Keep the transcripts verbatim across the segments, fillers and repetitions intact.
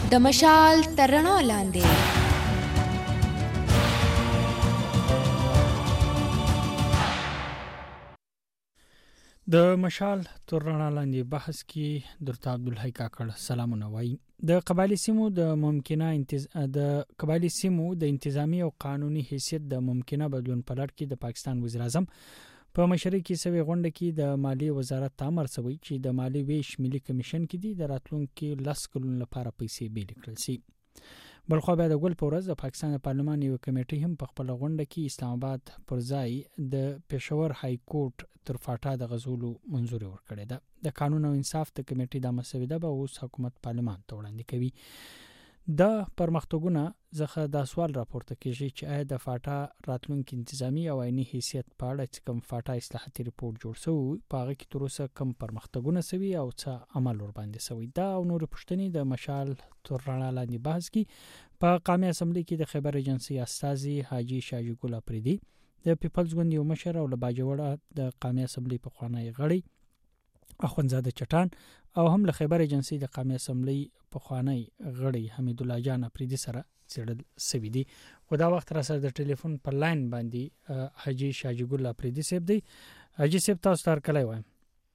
د مشال تر رڼا لاندې. د مشال تر رڼا لاندې بحث کې درته عبدالحی کاکړ سلامونه وایي. د قبایلی سیمو د ممکنه انتز... د قبایلی سیمو د انتظامی او قانوني حیثیت د ممکنه بدلون په لړ کې د پاکستان وزیر اعظم په مشرۍ کې سوي غونډه کې د مالی وزارت امر شوی چې د مالی ویش ملي کمیشن کې د راتلونکو لس کلونو لپاره پیسې بیل کړل شي. بلخو بیا د ګل پورز د پاکستان پارلمان یو کمیټه هم په خپل غونډه کې اسلام آباد پر ځای د پېښور های کورټ تر فاټا د غزولو منځوري ورکړې ده. د قانون او انصاف د کمیټې د مسوده به اوس حکومت پارلمان ته وړاندې کوي. د پرمختګونه ځخه د سوال راپورته کیږي چې آیا د فاټا راتلونکو انتظامی او عیني حیثیت په اړه چې کوم فاټا اصلاحاتي ریپورت جوړ شوی په هغه کې تر اوسه کوم پرمختګونه شوي او څه عمل ور باندې شوی. دا او نور پوښتنې د مشال تر رڼا لاندې بحث کې په قومي اسمبلی کې د خیبر ایجنسی استازي حاجی شاجي ګل اپریدي، د پیپلز ګوند یو مشر او له باجوړه د قومي اسمبلی په خوانی غړي اخوندزاده چټان او هم له خیبر ایجنسی د قومي اسمبلی په خوانی غړي حمید الله جان اپریدي سره څېړل سوي دي. خو دا وخت را سره د ټلیفون پر لاین باندې حاجی شاجي ګل اپریدي صاحب دی. حاجی صاحب تاسو تر کله وایم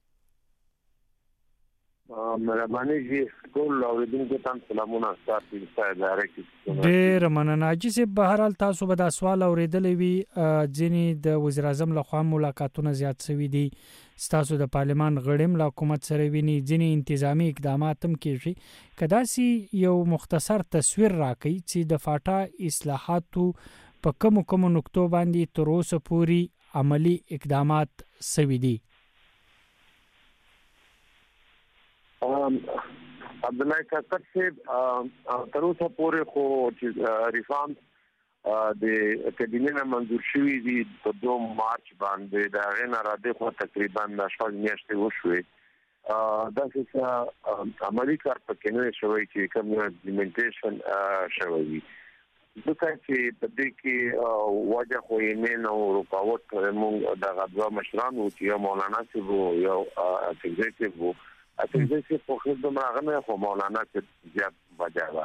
مهرباني جی ټول اوریدونکو ته سلامونه تاسو ته ډایرکټ. ډیر مننه حاجی صاحب. به هر حال تاسو به دا سوال اوریدلې وي ځینې د وزیر اعظم لخوا ملاقاتونه زیات شوي دي، ستاسو د پارلمان غړیم له حکومت سره ویني، ځینې انتظامی اقدامات هم کیږي. کداسي یو مختصر تصویر راکړي چې د فاټا اصلاحاتو په کوم کوم نقطو باندې تر اوسه پوري عملی اقدامات شوي دي. عبدالله کاکړ صاحب تر اوسه پورې خو چې ریفارم د کابینې منظور شوی دی په دوه مارچ باندې دا غن اراده خو تقریبا د شپږ میاشتې وشوي. دا څه عملی کار پکې نه شوی چې کوم امپلیمنټیشن شوی وي. ځکه چې په دې کې واجه خو یې نه نو رکاوټ موږ د غوا مشران او چې مولانا صاحب یو اکزیکټیو وو اته په خدمت راغنه خو مولانا چې زیات وجاوه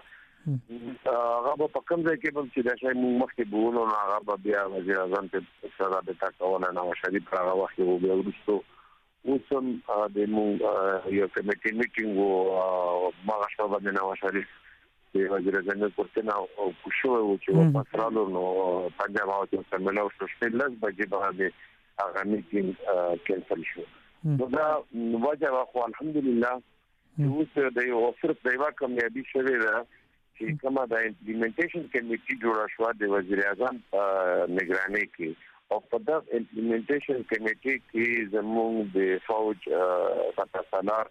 هغه په کوم ځای کې چې دا شی موږ مخکې بولو نو هغه بیا وزیر اعظم ته سره د تاکونه نو شریف هغه وخت وو بیا ورسته اوسم د موږ یو کمیټې میټینګ وو ماغه شپه باندې نو شریف د وزیر اعظم پورته نو کوشو وو چې په سرالو نو پنجاب او سملاو شپه لږ بجې باندې هغه میټینګ کینسل شو. نو دا وجه واخو الحمدلله اوس د یو صرف د یو کامیابی شوه ده چې کومه د امپلیمنټیشن کمیټې جوړه شو د وزیر اعظم نگرانی کې او په دا امپلیمنټیشن کمیټې کې زموږ د فوج فتاسالار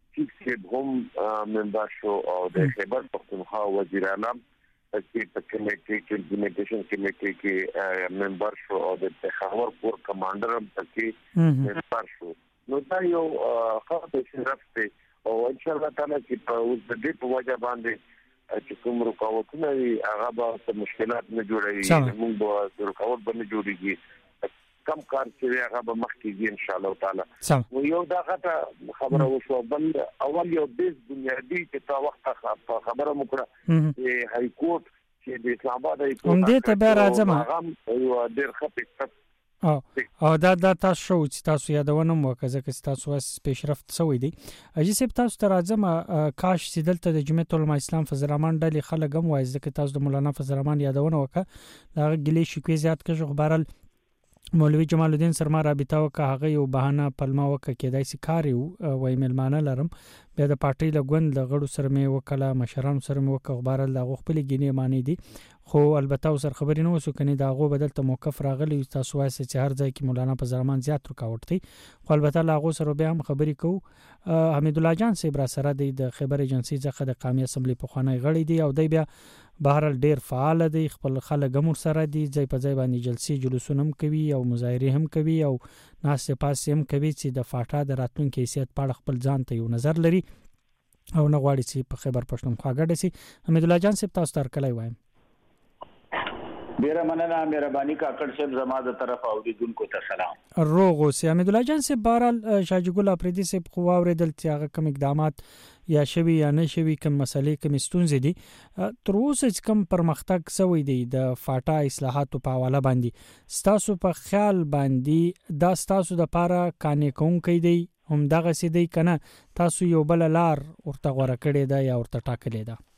چې هم ممبر شو او د خیبر پختونخوا وزیر اعظم چې په کمیټې کې امپلیمنټیشن کمیټې کې ممبر شو او د پېښور کور کمانډر هم پکې ممبر شو. نو دا یو خاصه شرف دی او ان شاء الله تعالی چې په اوس د دې په وجه باندې چې کوم رکاوټونه وي هغه به مشکلات نه جوړوي، موږ به رکاوټ به نه جوړيږي، کم کار چې هغه به مخکېږي ان شاء الله تعالی. نو یو دا غته خبره وشو. بل اول یو بیس بنیادی چې تا وخت خبره مکړه چې های کورټ چې د اسلام آباد های کورټ هم دې ته به راځم هغه یو ډېر خپه او او دا دا تاسو شو چې تاسو یادونه مو وکړه چې تاسو واس پیشرفت سوی دی. اجي سپ تاسو ته راځم کاش چې دلته د جمعیت العلماء اسلام فضل الرحمن ډلې خلک هم وایي چې تاسو د مولانا فضل الرحمن یادونه وکړه دا غلي شکوې زیات کړي. خبرال مولوی جمال الدین سرما رابطه وکړه هغه یو بهانه پلمه وکړه کېدای سي کار یو وای ملمانه لرم بیا د پارټي لګوند لغړو سره مې وکړه مشران سره مې وکړه. خبرال دا خپل ګینه معنی دي خو البته سر خبرې نه وسو کني دا غو بدلته موقف راغلی تاسو وایي چې هر ځای کې مولانا فضل الرحمن زیات رکاوټ دی خو البته لا غو سره به هم خبرې کو. حمید الله جان صاحب را سره د خبر ایجنسی څخه د قومي اسمبلی په خوانی غړي دی او دی بیا بهرال ډیر فعال دی، خپل خلک هم سره دی، ځای په ځای باندې جلسې جلوسونه هم کوي او مظاهره هم کوي او ناس پاس هم کوي چې د فاټا د راتلونکو حیثیت په اړه خپل ځان ته یو نظر لري او نه غواړي چې په خبر پښتونخوا ګډه سي. حمید الله جان صاحب تاسو تر کله وایم ډیره مننه مهرباني کاکړ صاحب زما د طرف اوریدونکو ته سلام روغ اوسئ. حمید الله جان صاحب بهرحال شاجي ګل افریدي صاحب خو واورېدل چې هغه کوم اقدامات یا شوي یا نه شوي کوم مسلې کوم ستونزې دي تر اوسه چې کوم پرمختګ سوی دی د فاټا اصلاحاتو په حواله باندې ستاسو په خیال باندې دا ستاسو د پاره کانې کوونکی دی هم دغه سي دی کنه تاسو یو بل لار ورته غوړه کړی دا یا ورته ټاکلې ده؟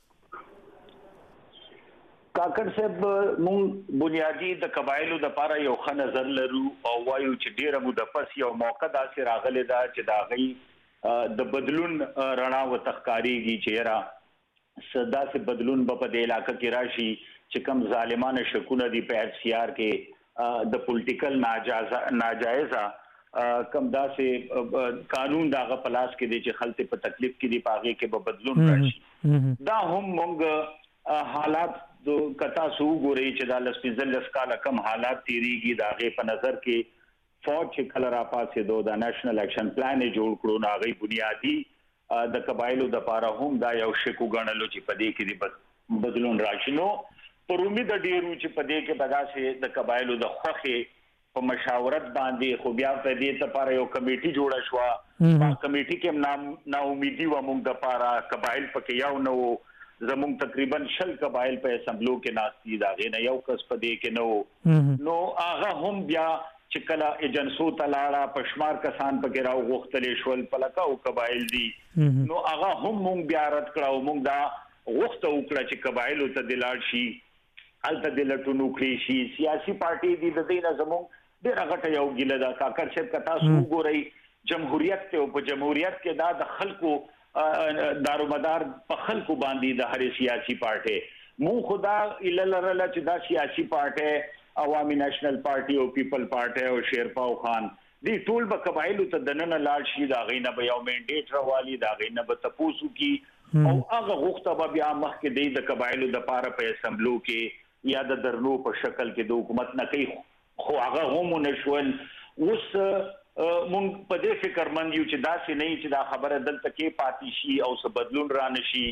کاکړ صاحب مونږ بنیادی د قبایلو د پاره یو ښه نظر لرو او وایو چې ډیره موده پس یو موقع داسې راغلی ده چې دا غي د بدلون رڼا و تخکاریږي چې را صدا سے بدلون په دې علاقې کې راشي چې کم ظالمانه شکونه دي په اف سی آر کې د پولیټیکل ناجایز ناجایزه کم داسې قانون داغه پلاس کې دي چې خلک په تکلیف کې دي پاغه کې به بدلون راشي دا هم مونږ حالات دو کتا سو ګوري چې دا لسپیزل لسکاله کم حالات تیریږي دا غي په نظر کې فوج چې کله را پاسې دو د نېشنل اکشن پلان جوړ کړو نا غي بنیادی د قبایلو د پاره هم دا یو شکو غنلو چې پدې کې دی بدلون راشي نو پر امید ډیرو چې پدې کې بداسه د قبایلو د خوخه په مشاورت باندې خو بیا په دې لپاره یو کمیټي جوړه شو په کمیټي کې نام نا امیدي و موږ د پاره قبایل پکې یو نو زمون تقریبا شل قبایل په اسمبلو کې ناستی دا غنه یو کس پدې کې نو نو هغه هم بیا چې کله ایجنسو تلاړه پښمار کسان پکې راو غختلې شول پلکاو قبایل دي نو هغه هم مونږ بیا رد کړو مونږ دا غخته وکړه چې قبایل ته دلاړ شي الته دلټو نوکړي شي سیاسي پارټي دي د دې نه زمون ډېر غټه یو ګیله دا کاکړ شپ کتا سو ګوري جمهوریت ته او په جمهوریت کې دا د خلکو دارومدار په خلکو باندې د هر سیاسي پارټي مو خدا الهلرل چې دا سیاسي پارټي عوامي نېشنل پارټي او پیپل پارټي او شیرپاو خان دی ټول به قبایلو ته دننه لاړ شي دا غینه به یو منډیټ راوالي دا غینه به تاسو کی او هغه غوښته به بیا مخ کې د قبایلو د پاره په اسمبلو کې یا د درنو په شکل کې د حکومت نه کوي خو هغه هم نشول اوس مونږ په دې فکر مند یو چې دا سې نه چې دا خبره دلته کې پاتې شي او څه بدلون را نشي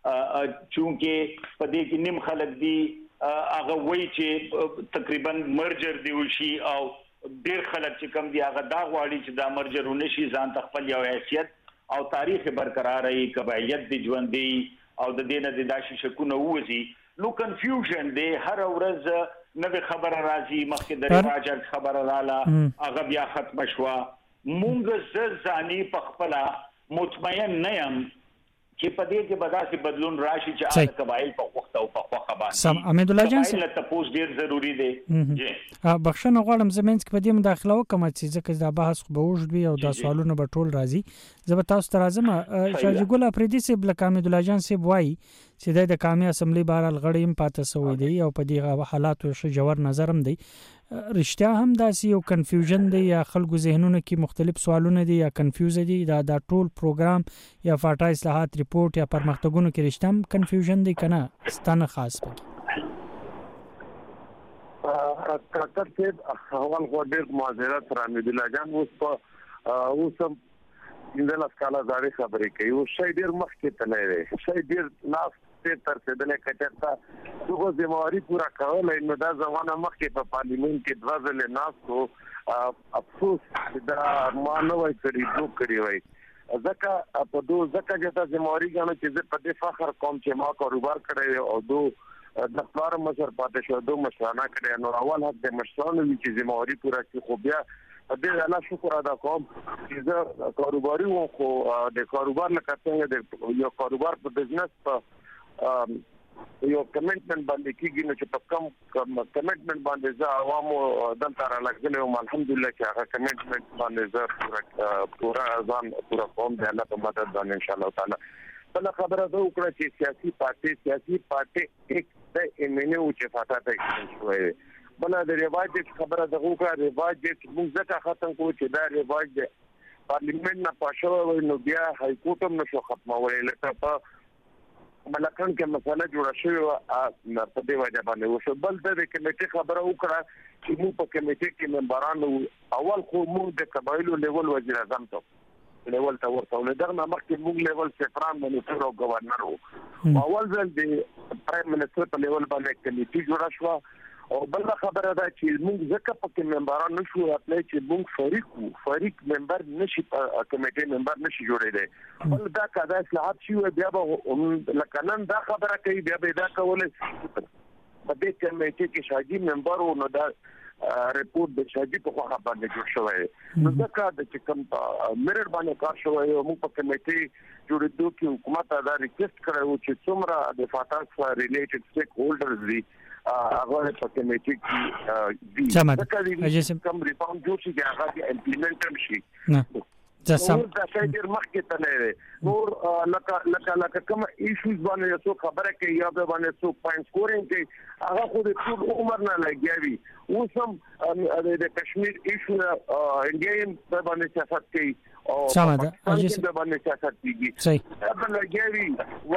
چونکه په دې کې نیم خلک دي هغه وایي چې تقریبا مرجر دی وشي او ډیر خلک چې کم دي هغه دا غواړي چې دا مرجر ونشي ځان خپل یو حیثیت او تاریخ برقرار وي قبایلیت دی ژوند دی او د دې نه د داشي شکونه وځي نو کنفیوژن دی هر ورځ نوې خبره راځي مخکې د رواج خبره رااله هغه بیا ختم شوه مونږ ځاني په خپل مطمئن نه يم چې په دې کې بداسي بدلون راشي چې هغه قبایل په وخت او په خوخه باندې سم حمید الله جان صاحب تاسو ډیر ضروری دی جی بخښنه غواړم زمینځ کې په دې مداخله وکم چې ځکه دا بحث خو به وژد وي او دا سوالونه به ټول راځي زه به تاسو ته راځم شاجي ګل افریدي صاحب لکه حمید الله جان صاحب وایي چې د قومي اسمبلی بهرال غړي هم پاتې سوی دی او په دې حالاتو ش جوړ نظرم دی رښتیا هم داسې یو کنفیوژن دی یا خلکو ذهنونو کې مختلف سوالونه دي یا کنفیوز دي دا د ټول پروګرام یا فاټا اصلاحات ریپورت یا پرمختګونو کې رښتیا هم کنفیوژن دی کنه ستانه خاص پکې کاکړ صاحب اول خو ډېر معذرت را مې دلا جان اوس په اوس اندل اسکاله زاري خبرې کوي او شي ډېر مخکې تللی دی شي ډېر لاس ته تر څه دلې کټه دغه ذمہواری پورا کول نو دا زمانہ مخکې په پارلیمنت کې د وزل ناسو افسوس دا مانوي کړی دوه کړی وای ځکه په دوه ځکه چې دا ذمہواری غواړي چې په دې فخر کوم چې ما کاروبار کړی او دوه د خبر مشر پاتې شو دوه مشرانه کړی نو اول حق د مشرانو چې ذمہواری پورا کړي خو بیا دې الله شکر ادا کوم چې زه کاروباري وو خو د کاروبار لکه څنګه د یو کاروبار په بزنس په یو کمټمنټ باندې کېږي نو چې په کم کمټمنټ باندې زه عوامو دلته را لګلې او الحمدلله چې هغه کمټمنټ باندې زه پورا پورا ځان پورا کوم د الله په مدد باندې ان شاء الله تعالی بل خبره ده وکړه چې سیاسي پارټي سیاسي پارټي یک د ایمنه او چې فاټا ته شوی بل د رواج خبره ده وکړه رواج چې موږ ځکه ختم کوو چې دا رواج د پارلیمنت نه پښو نو بیا هاي کورټ هم نشو ختمولای لکه په ملکن کې مسله جوړه شوې په دې وجه باندې وشو بل د کمیټې خبره وکړه چې موږ په کمیټې کې ممبرانو اول خو موږ د قبایلو لیول وزیر اعظم ته لیول ته ورته ولدغه مخکې موږ لیول سفران منیسټر او گورنر وو اول ځل د پرایم منسټر په لیول باندې کمیټې جوړه شو او بل خبره ده چې موږ ځکه پکې ممبران نشو خپل چې موږ فریق وو فریق ممبر نشي کمیټه ممبر نشي جوړېدل بل دا کدا اصلاحات شي بیا به لکنن دا خبره کوي بیا به دا کوله په دې کمیټه کې شاګي ممبر او نو دا ریپورت د شاګي په خوا باندې جوړ شوی نو ځکه د چې کوم مرر باندې کار شوی او موږ په کمیټه جوړېدو کې حکومت دا ریکوست کړو چې څومره د فاتاک سره ریلیټډ سټیک هولډرز دي هغه په کمیټه کې دي ځکه کوم ریفارم جوړ شي هغه امپلیمنټ شي نه جسم دا څه ډیر مخکې ته نه نور لکه لکه لکه کوم ایشوز باندې څو خبره کوي یا به باندې څو پوینټ سکورینګ کوي هغه خو د ټول عمر نه لګیاوي اوس هم د کشمیر ایشو انډین په باندې سیاست کوي او سمه ده اجازه به باندې سیاست کوي صحیح په لګیاوي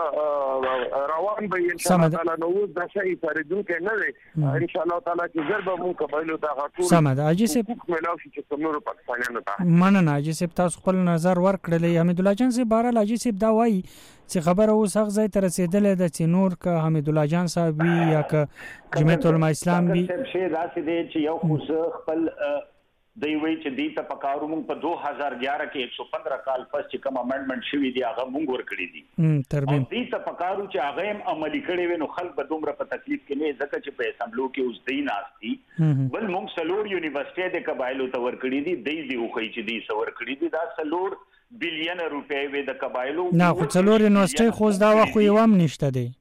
وخت روان به ان شاء الله تعالی نو دا شي فردون کې نه وي ان شاء الله تعالی چې ضرب مو قبایلو ته غاټو سمه ده اجازه ملاوي چې کومو پاکستانیانو ته مننه اجازه تاسو خپل نظر ورکړل حمید الله جان سي بهر اجازه دا وایي چې خبره اوس هغه ځای ته رسیدلې ده چې نور که حمید الله جان صاحب وي یا که جمعیت العلماء اسلام وي شي دا چې چې یو خو خپل دی وی چې دی ته پکارو مونږ په دو هزار ګیارہ کې ایک سو پندرہ کال پس چې کوم امندمنت شوی دی هغه مونږ ور کړی دي ترمیم دی ته پکارو چې هغه هم عملی کړي وي نو خلک به دومره په تکلیف کې نه ځکه چې په اسمبلو کې اوس دی ناشتي بل مونږ سلور یونیورسيټي د قبایلو ته ور کړی دي دی دی خو چې دی سور کړی دي دا سلور بلین روپے وي د قبایلو نه خو سلور یونیورسيټي خو دا خو یو هم نشته دی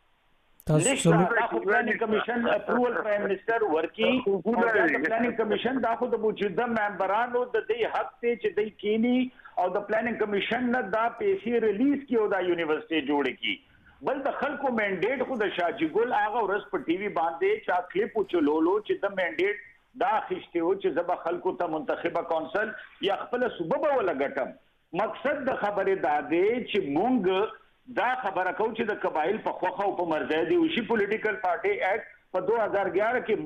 تاسو د پلانینګ کمیشن اپروول پرایم منسٹر ورکی د پلانینګ کمیشن دا خو د موجوده ممبرانو د دې حق ته چې د کینی او د پلانینګ کمیشن نه دا پیسې ریلیز کیو دا یونیورسيټي جوړ کی بل د خلکو منډیټ خو د شاجی ګل هغه ورس په ټي وي باندې چا کلیپ چلولو چې د منډیټ دا خشته او چې زب خلکو ته منتخبه کونسل یا خپل صوبه ولا غټم مقصد د خبره دا دی چې مونږ دا خبره کو چې د قبایل په خوخه او په مرزه دی وشي پولیټیکل پارټي اکټ په دو هزار ګیارہ کې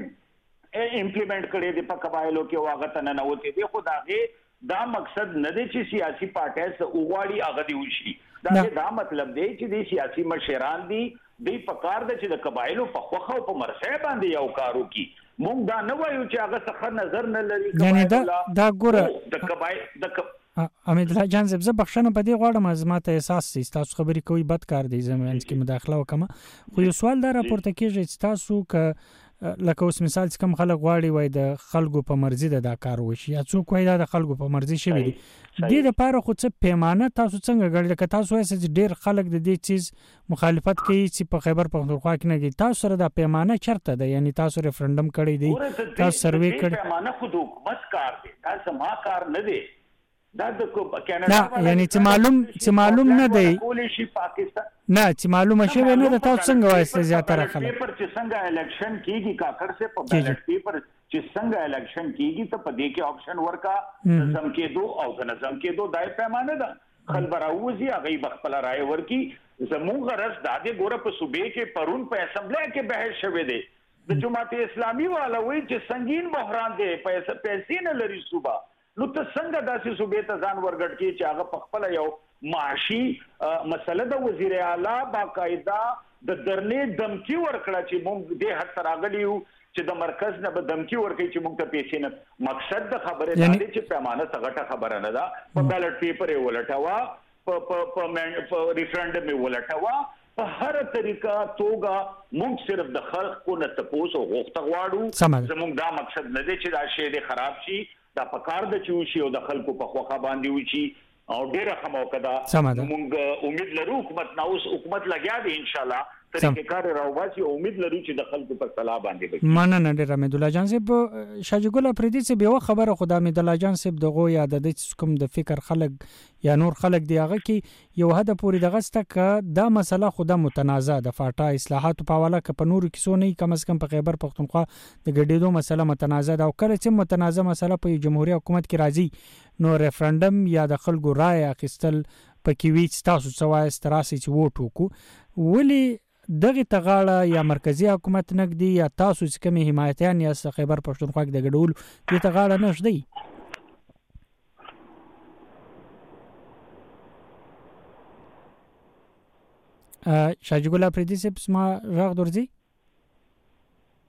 مونږ امپلیمنٹ کړی دی په قبایلو کې واغه تنه نه وته دی خو داغه دا مقصد نه دی چې سیاسي پارټیز اوغاړي هغه دی وشي دا دا مطلب دی چې د سیاسي مشران دی د پکار د چې د قبایلو په خوخه او په مرزه باندې یو کارو کی مونږ دا نه وایو چې هغه څه نظر نه لري یعنی دا دا ګوره د قبایل د حمید الله جان زب بخښنه په دې غواړم از ماته احساس سي تاسو خبرې کوي بد کار دی زمونږ کې مداخله وکم خو یو سوال دا راپورته کیږي چې تاسو ک لکه اوس مثال کوم خلک غواړي وای د خلکو په مرزي د دا کار وشي یا څوک وای دا د خلکو په مرزي شوی دی د دې لپاره خو څه پیمانه تاسو څنګه غړي لکه تاسو وایي چې ډیر خلک د دې چیز مخالفت کوي چې په خیبر پختونخوا کې نه کوي تاسو سره د پیمانه چرته ده یعنی تاسو ریفرندم کړی دی تاسو سروې کړی پیمانه خود حکومت کار دی تاسو ما کار نه دی دا د کینیډا نه یعنی چې معلوم چې معلوم نه دی کولې شي پاکستان نه چې معلومه شوی نه د تاسو څنګه وایي زیاتره خلک پیپر چې څنګه الیکشن کیږي کاکړ سے په بیلټ پیپر چې څنګه الیکشن کیږي ته په دې کې آپشن ورکا نظم کې دو او نظم کې دو دای پیمانه ده خلبراوزی هغه بخپل رائے ورکی زموږ غرض د دې ګوره په صوبې کې پرون په اسمبلی کې بحث شوه دی د جماعت اسلامي والا وی چې سنگین بحران دی پیسې پیسې نه لري صوبه نو ته څنګه داسې صوبې ته ځان ورګټ کی چې هغه په خپل یو معاشي مسله د وزیر اعلی باقاعده د درنې دمکی ورکړه چې موږ دې حد تر اغلیو چې د مرکز نه به دمکی ورکړي چې موږ ته پیسې نه مقصد د خبره دا دی چې پیمانه څنګه خبره نه ده په بیلټ پیپر یې ولټاوه په په په ریفرندم یې ولټاوه په هر طریقه توګه موږ صرف د خلکو نه تاسو غوښته غواړو زموږ دا مقصد نه دی چې دا شی دې خراب شي دا پکار د چوشي او د خلکو په خوخه باندې وچی او ډیره خموکه دا موږ امید لرو حکومت نو حکومت لګیا دی ان شاء الله طریقې کار راوځي او امید لرو چې د خلکو په صلاح باندې وي مننه ډیر حمید الله جان صاحب شاجی ګل افریدي چې به خبره خدای حمید الله جان صاحب دغه یا د کوم د فکر خلک یا نور خلک دی هغه کې یو هدا پوری دغه ستک دا مسله خدای متنازع د فاټا اصلاحات په حواله ک په نور کیسو نه کم از کم په خیبر پختونخوا د ګډېدو مسله متنازع ده او کله چې متنازع مسله په جمهوریت حکومت کې راځي نو ریفرندم یا د خلکو رائے اخیستل پکې وی تاسو سوای ستراسي چې ووټ وکړو ولی دغه تغاړه یا مرکزی حکومت نګدي یا تاسو چې کوم حمایتيان یا خیبر پښتونخوا کې د ګډول دې تغاړه نشدي ا شاجګل افریدي سپ سما راغ درځي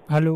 هلو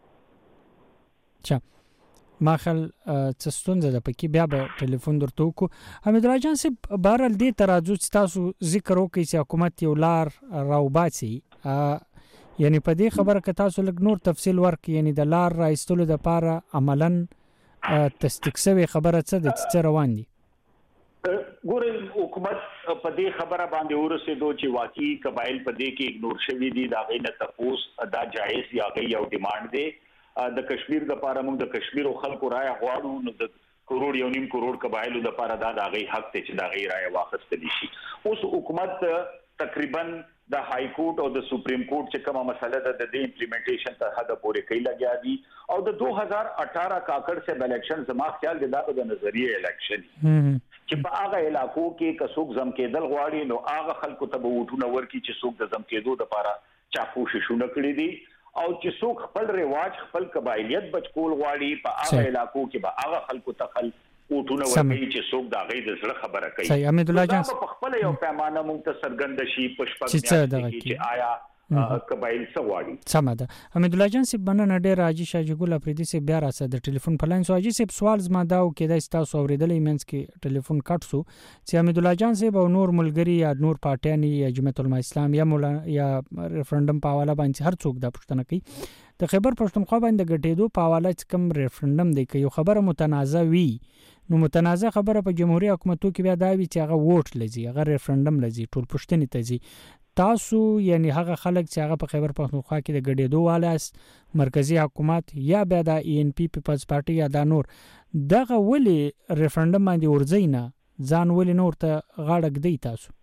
چا ما خل څه ستونزه ده پکې بیا به ټلیفون درته وکړو حمید الله جان صاحب بهرحال دې ته راځو چې تاسو ذکر وکړئ چې حکومت یو لار راوباسي یعنی په دې خبره که تاسو لږ نور تفصیل ورکړئ یعنی د لار راایستلو دپاره عملا تصدیق شوې خبره څه ده چې څه روان دي ګورئ حکومت په دې خبره باندې ورسېدو چې واقعي قبایل په دې کې اګنور شوي دي د هغې نه تپوس دا جایز یا هغې یو ډیمانډ دی د کشمیر لپاره موږ د کشمیر او خلکو رایه غواړو نو د کروڑ یو نیم کروڑ قبایلو لپاره دا د هغې حق دی چې د هغې رایه واخیستلی شي. اوس حکومت تقریبا د های کورټ او د سپریم کورټ چې کومه مسله ده د دې امپلیمنټیشن تر حده پورې کوي لګیا دي او د دو هزار اٹھارہ کاکړ سے الیکشن زما خیال دی دا د نظریه الیکشن چې په هغه علاقو کې که څوک زم کېدل غواړي نو هغه خلکو ته به ووټونه ورکړي چې څوک د زم کېدو دپاره چا کوششونه کړي دي او چې څوک خپل رواج خپل قبایلیت بچکول غواړي په هغه علاقو کې به هغه خلکو ته خل وټونه ورکړي چې څوک د هغې د زړه خبره کوي. صحیح حمید الله جان په خپل یو پیمانه موږ ته څرګنده شي په شپږ میاشتې کې چې آیا قبایل څه غواړي. سمه ده حمید الله جان صاحب مننه ډېره حاجي شاه ګل افریدي صاحب بیا راسه د ټلیفون په لاین سو حاجي صاحب سوال زما دا و کېدای چې تاسو اورېدلی منځ کې ټلیفون کټ سو چې حمید الله جان صاحب او نور ملګري یا نور پارټیان یا جمعیت علماء اسلام یا مولا یا ریفرنډم په حواله باندې هر څوک دا پوښتنه کوي د خیبر پښتونخوا باندې ګټېدو په حواله چې کوم ریفرنډم دی که یو خبره متنازع وي نو متنازع خبره په جمهوریت حکومتو کې بیا دا وي چې هغه ووټ لځي هغه ریفرنډم لځي ټول پوښتنې ته ځي. تاسو یعنی هغه خلک چې هغه په خیبر پښتونخوا کې د ګډېدو والاست مرکزی حکومت یا بیا د ای ان پی پیپلز پارټي یا دا نور دغه ولې ریفرنډم باندې ورځئ نه ځان ولې نور ته غاړه ږدئ تاسو؟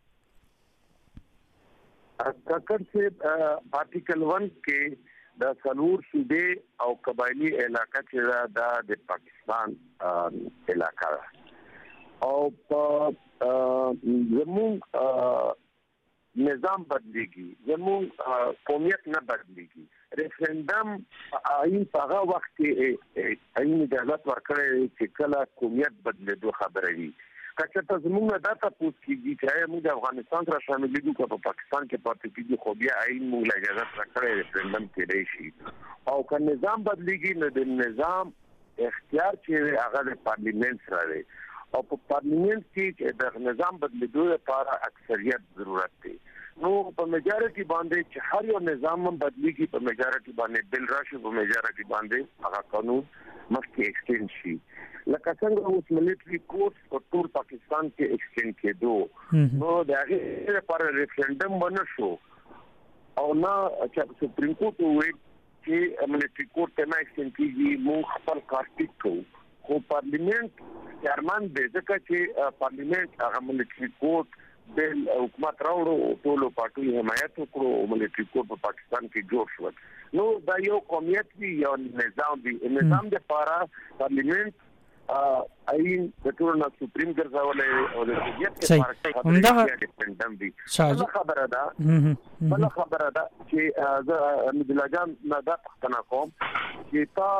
کاکړ صاحب آرټیکل ون کې د څلور صوبې او قبایلي علاقه چې دا د پاکستان علاقه ده او په زموږ نظام بدلیږي زموږ قومیت نه بدلیږي. ریفرنډم آئین په هغه وخت کې آئین اجازت ورکړی چې کله قومیت بدلېدو خبره وي که چېرته زموږ نه دا تپوس کېږي چې آیا موږ د افغانستان سره شاملېږو که په پاکستان کې پاتې کېږي خو بیا آئین موږ له اجازت راکړی ریفرنډم کېدی شي او که نظام بدلیږي نو د نظام اختیار چې هغه د پارلیمنت سره دی او په پارلیمنت کې چې د نظام بدلیدو لپاره اکثریت ضرورت دی نو په میجارټي باندې چې هر یو نظام هم بدلیږي په میجارټي باندې بل راشي په میجارټي باندې هغه قانون مخکې ایکسټینډ شي لکه څنګه اوس ملټري کورټس په ټول پاکستان کې ایکسټینډ کېدو نو د هغې لپاره ریفرنډم ونه شو او نه چې سپریم کورټ وویل چې ملټري کورټ ته نه ایکسټینډ کېږي موږ خپل کار ټیک کوو خو پارلیمنت چیرمن دی ځکه چې پارلیمنت هغه ملټري کورټ بل حکومت راوړو ټولو پارټیو حمایت وکړو او ملټري کورټ په پاکستان کې جوړ شو نو دا یو قومیت دی یو نظام دی نظام د لپاره پارلیمنت آئین د ټول نه سپریم ګرځولې او د قومیت لپاره همدغه ډیپندنت دی بل خبره ده بل خبره ده چې زه حمید الله جان نه دا پوښتنه کوم چې تا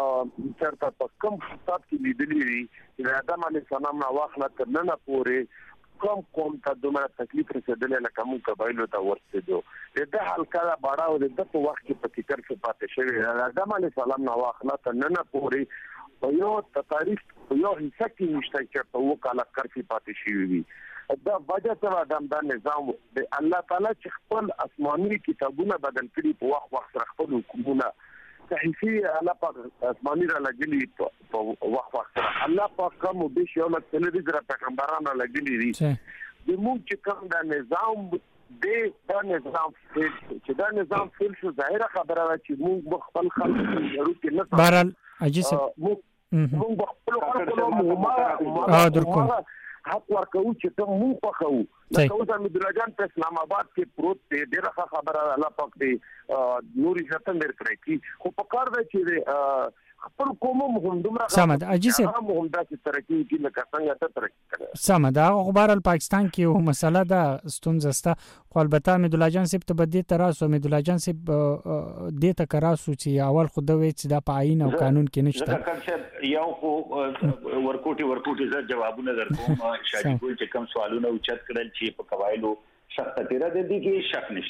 چېرته په کوم کتاب کې لیدلي وي چې د آدم علیه السلام نه واخله تر ننه پورې کوم کوم ته دومره تکلیف رسېدلی لکه موږ قبایلو ته ورسېدو د ده حلقه ده باړه او د ده په وخت کې په فکر کې پاتې شوې د آدم علیه السلام نه واخله تر ننه پورې په یو تاریخ په یو حصه کې نشته چې په اووه کاله کرفي پاتې شوي وي دا وجه څه ده دا نظام د الله تعالی چې خپل آسماني کتابونه بدل کړي په وخت وخت سره خپل حکومونه صحیفي الله پاک آسماني را لګلي په وخت وخت سره الله پاک کوم به شی او لکه د پیغمبرانو را لګلي دي د موږ چې کوم دا نظام د دا نظام چې دا نظام فل شو ظاهره خبره ده چې موږ خپل خلک ضروري کې نه بهرحال عجیب موږ خپل خلک له حق ورکو چې ته مونږ پخو لکه اوس حمید الله جان په اسلام آباد کې پروت دی ډېره خبره الله پاک دې نور عزت مې کړی کی خو په کار دی چې خپل قوم هم دومره سمد عجیب هم هم داسې ترقی کی لکه څنګه ته ترقی کړی سمد هغه خبر ال پاکستان کې یو مسله ده ستونزه ستا خو البته حمید الله جان صاحب ته بده تراسو حمید الله جان صاحب دې ته کراسو چې اول خو دوی چې دا په آئین او قانون کې نشته یو خو ورکوټي ورکوټي زه جوابونه درکوم شاید کوم چې کوم سوالونه اوچت کړل چې په قواعدو سخت تیرا د دې کې شک نشته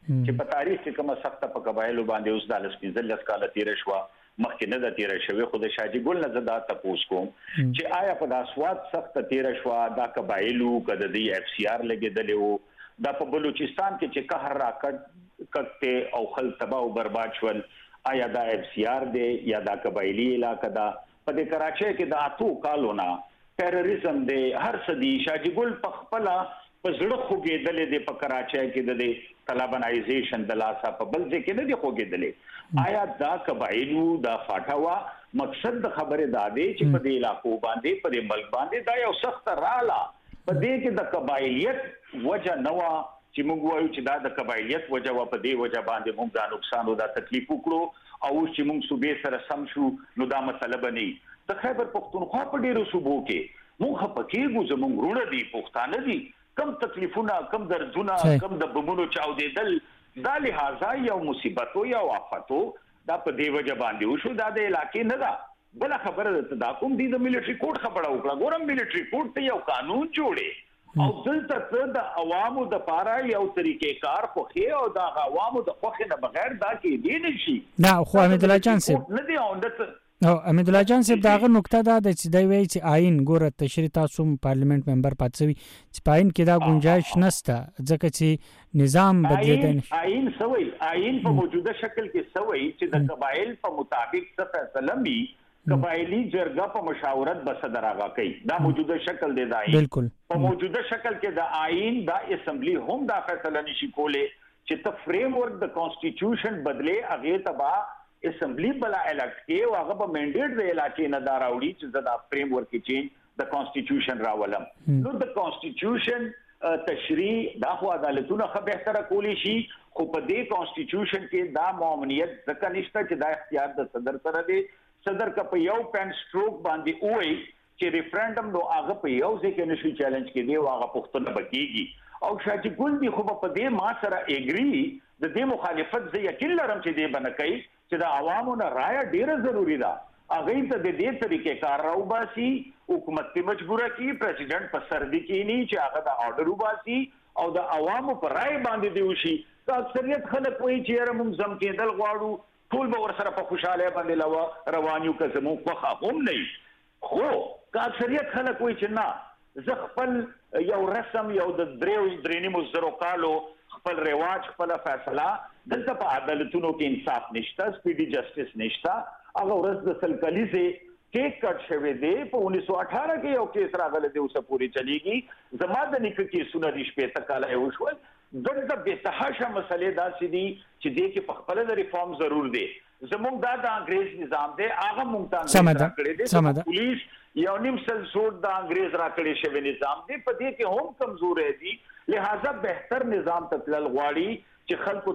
چې په تاریخ کې کومه سخته په قبایلو باندې اوس د لسپینځل کال تیر شو مخکې نه د تیر شوی خو د شاجي ګل نه زدا تاسو کوم چې آیا په داسواد سخته تیر شو دا قبایلو کده دی اف سی آر لګیدل وو دا په بلوچستان کې چې قهر راکټ کټه او خل تباہ او برباد شول آیا دا اف سی آر دی یا دا قبایلی علاقہ دا په د کراچۍ کې د اتو کالونه ټیرریزم دی هر څه دی شاجي ګل په خپل په زړه خوګېدلې دی په کراچۍ کې د طالبانایزیشن د لاسه په بل ځای کې نه دی خوګېدلې آیا دا قبایلو دا فاټاوا مقصد د خبره دا دی چې په دې علاقو باندې په دې ملک باندې دا یو سخت رااله په دې کې د قبایلیت وجه نوا چې موږ وایو چې دا د قبایلیت وجه و په دې وجه باندې موږ دا نقصان او دا تکلیف وکړو او چې موږ صوبې سره سم شو نو دا مسله بني د خیبر پختونخوا په ډیرو صوبو کې موږ پکېږو زموږ ورونه دي پښتانه دي کم تکلیفونه کم دردونه کم د بمونو چاودېدل دا لہذا یو مصیبت او یو آفت دا په دې وجه باندې وشو دا د علاقې نه ده بل خبره ده دا کوم دي د ملټری کوډ خبره وکړه ګورم ملټری کوډ ته یو قانون جوړي او دلته د عوامو د پاره یو طریقې کار خو خې او د عوامو د خوخه نه بغیر دا کې دی نشي نه خو امید الله جان صاحب نه دی اوندت او امید الله جان صاحب داغه نقطه دا د چې دی وی چې آئین ګوره تشریح تاسو پارلیمنت ممبر پاتوي چې پاین کې دا گنجائش نشته ځکه چې نظام بدلیدل آئین سوي آئین په موجوده شکل کې سوي چې د قبایل په مطابق څه فیصله می قبایلی جرګه په مشاورت بصدر آغا کوي دا موجوده شکل دی دای بالکل په موجوده شکل کې د آئین دا اسمبلی هم دا فیصله نشي کوله چې ته فریم ورک د کانسټیټیوشن بدله اغه تبا اسمبلی بلا الکټ کې او هغه په منډیټ د علاقې نه داراوړي چې دا فریم ورک کې چینج د کانسټیټیوشن راولم نو د کانسټیټیوشن تشریح دا خو عدالتونه خو بهتره کولی شي خو په دې کانسټیټیوشن کې دا معاملات ځکه نشته چې دا اختیار د صدر سره دی صدر کا په یو پن سټروک باندې وای چې ریفرندم نو هغه په یو ځکه نشي چیلنج کې دی او هغه پښتنه بکیږي او شاجي ګل دی خو په دې ما سره اګری د دې مخالفت زه یقین لرم چې دې بنکای چې د عوامو نه رائے ډیره ضروری ده هغه ته د دې طریقې کار راو باسي حکومت ته مجبوره کی پریزیدنت په سر دی کې نه چې هغه د آرډر وباسي او د عوامو پر رائے باندې دی وشي دا اکثریت خلک وایي چې رمم زم کېدل غواړو ټول به ور سره په خوشاله باندې لوا روانیو که زمو په هم نه خو که اکثریت خلک وایي چې نه زه خپل یو رسم یو د دریو درېنیمو زرو کالو خپل رواج خپل فیصله دلته په عدالتونو کې انصاف نشته سپیډي جسټس نشته هغه ورځ د سلکلیزه کیک کټ شوی دی په انیس سو اٹھارہ کې یو کیس راغلی دی اوسه پوری چلیږي زما د نیکه کې سونه دي شپې تکاله یو شو دغه به تحاشا مسلې داسې دي چې دې کې په خپل د ریفارم ضرور دی زموږ دا د انګريز نظام دی هغه مونږ ته کړی دی پولیس یو نیم سل سود د انګريز راکړی شوی نظام دی په دې کې هم کمزور دی لہذا بهتر نظام تطلل غواړي چې خلکو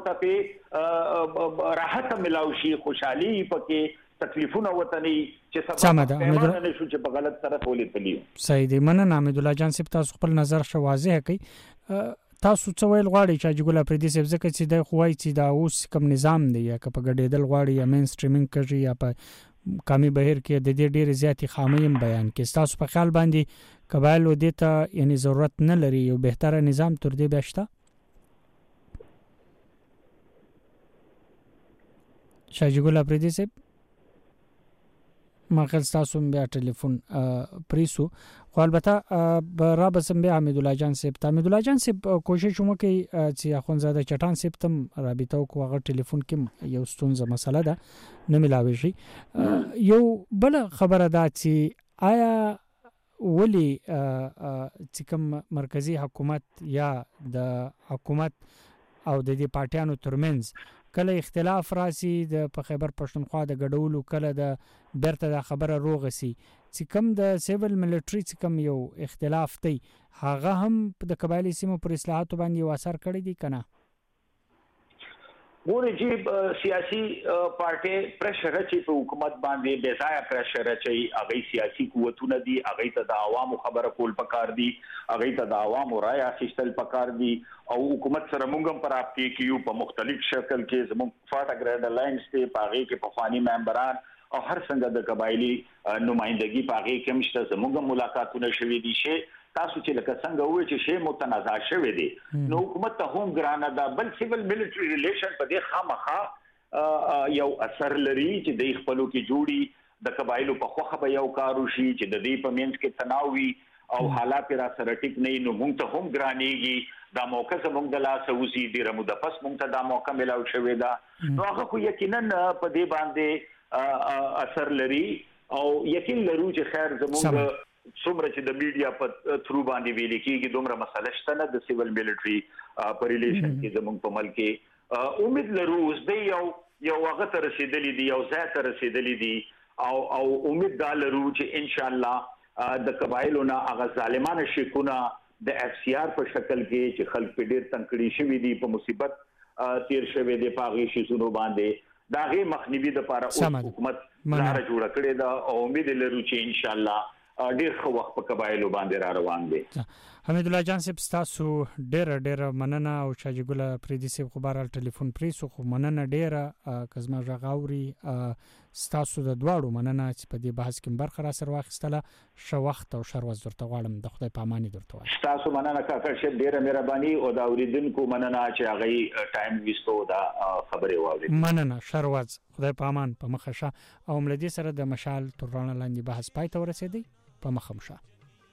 ته راحت ملاوي شي خوشحالي پکې تکلیفونه وطني چې سمه ده نه شو چې په غلط طرف ولې تلیو صحیح دی مننه امید الله جان صاحب تاسو خپل نظر شو واضح کړئ تاسو څه ویل غواړئ چې جګول پردي صاحب ځکه چې د خوای چې دا اوس کوم نظام دی یا که په ګډېدل غواړي یا مین سټریمینګ کوي یا په کمی بهر کې د دې ډېر زیاتې خامې بیان کې تاسو په خیال باندې قبایل و دې ته یعنی ضرورت نه لري یو بهتره نظام تر دې بهشته شاجګول پردي صاحب ما خل تاسو بیا ټلیفون پریسو خو البته را بسم بیا حمید الله جان صاحب ته حمید الله جان صاحب کوشش وکړي چې اخونزاده چټان صاحب تم رابطه کو هغه ټلیفون کې یو ستونزه مسله ده نه ملاوي شي یو بل خبره ده چې آیا ولی چې کوم مرکزی حکومت یا د حکومت او د دې پارټیانو ترمنځ کله اختلاف راسي د په خیبر پښتونخوا د ګډولو کله د برته د خبره روغسي چې کوم د سیویل ملټری چې کوم یو اختلاف دی هغه هم د قبایلی سیمو پر اصلاحاتو باندې یو اثر کړی دی کنه ګورې چې سیاسي پارټي پرشر چې په حکومت باندې بے ځای پرشر چې هغه سیاسي قوتونه دي هغه ته د عوامو خبره کول پکار دي هغه ته د عوامو رائے اخیستل پکار دي او حکومت سره موږ په راپ کې کیو په مختلف شکل کې زموږ فاټا ګریډ الاینس ته پاغي کې په فانی ممبران او هر څنګه د قبایلی نمائندګي پاغي کې مشته زموږ ملاقاتونه شوې دي چې تاسو چې لکه څنګه وایي چې شی متنازع شوی دی نو حکومت ته هم ګرانه ده بل سیول ملټری ریلیشن په دې خامخا یو اثر لري چې د خپلو کې جوړي د قبایلو په خوخه به یو کار وشي چې د دې په منځ کې تناوي او حالات را سره ټیک نه نو مونږ ته هم ګرانېږي دا موقع زموږ د لاسه وزي د رمو د پس مونږ ته دا موقع ملاو شوې ده نو هغه خو یقینا په دې باندې اثر لري او یقین لرو چې خیر زموږ څومره چې د میډیا په تھرو باندې ویل کېږي دومره مسله شته نه د سیول ملټری په ریلیشن کې زموږ په ملک کې امید لرو اوس د یو یو هغه ته رسیدلې دي یو ځای ته رسیدلې دي او او امید دا لرو چې ان شاء الله د قبایلو نه هغه ظالمانه شکونه د اف سی آر په شکل کې چې خلک په ډیر تنکړی شوی دي په مصیبت تیر شوی دي په غي شیزونو باندې دا غي مخنیوي د لپاره حکومت لاره جوړ کړې ده او امید لرو چې ان شاء الله ډیر خو وخت په قبایلو باندې را روان دي. حمید الله جان صاحب تاسو ډیر ډیر مننه او شاجي ګل پریدي صاحب خبرال ټلیفون پریسو خو مننه ډیر کزما ژغاوري تاسو د دواړو مننه چې په دې بحث کې برخه را سره واخیستله شو وخت او شروز درته غواړم د خدای په اماني درته وایم. تاسو مننه کاکړ شه ډیره مهرباني او دا اوریدونکو مننه چې هغه ټایم وستو دا خبره واوري. مننه شروز خدای په امان په مخه شه او ملدي سره د مشال ترانه لاندې بحث پای ته ورسېدی په مخه مشه.